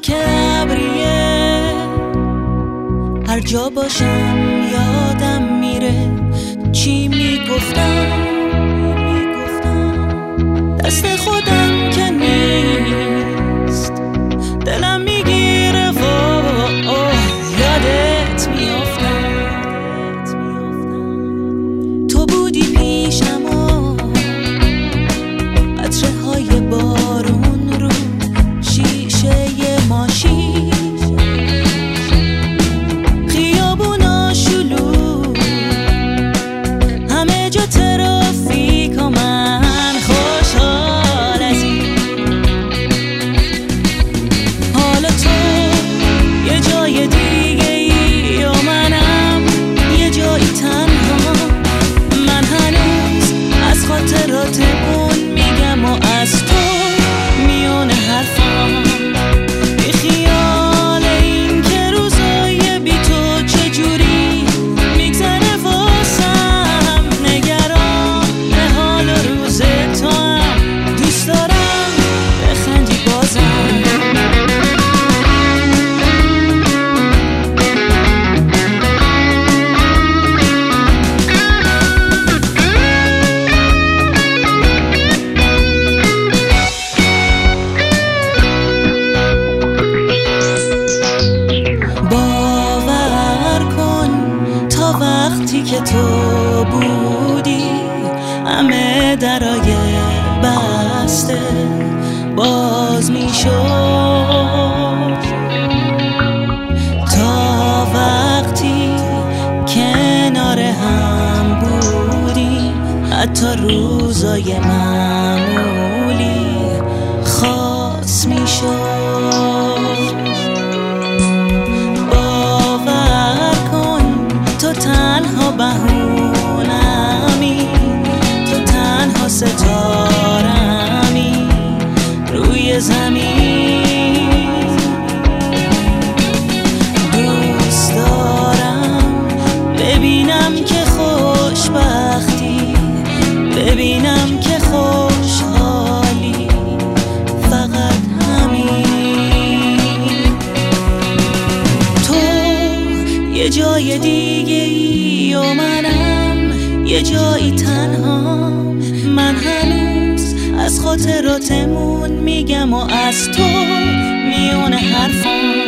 که ابریه، هر جا باشم یادم میره چی میگفتم. دست خودم که نیست، دلم میگیره و یادت میافتم. تو بودی پیشم و قطره های بارون رو شیشه ماشین، خیابونا شلوغ، همه جا ترافیک و من خوشحال از این. حالا تو یه جای دیگه ای و منم یه جایی تنها. من هنوز از خاطراتمون میگم و از تو میونه حرفام، بی خیال این که روزای بی تو چجوری میگذره واسم. نگران به حال روز تو هم، دوست دارم بخندی بازم. وقتی که تو بودی همه درای بسته باز میشد، تا وقتی کنار هم بودی حتی روزای معمولی خاص میشد. تنها بهونمی، تو تنها ستارمی روی زمین. دوست دارم ببینم که خوشبختی، ببینم که خوشحالی، فقط همین. تو یه جای دیگه ای و منم یه جایی تنها. من هنوز از خاطراتمون میگم و از تو میونه حرفام.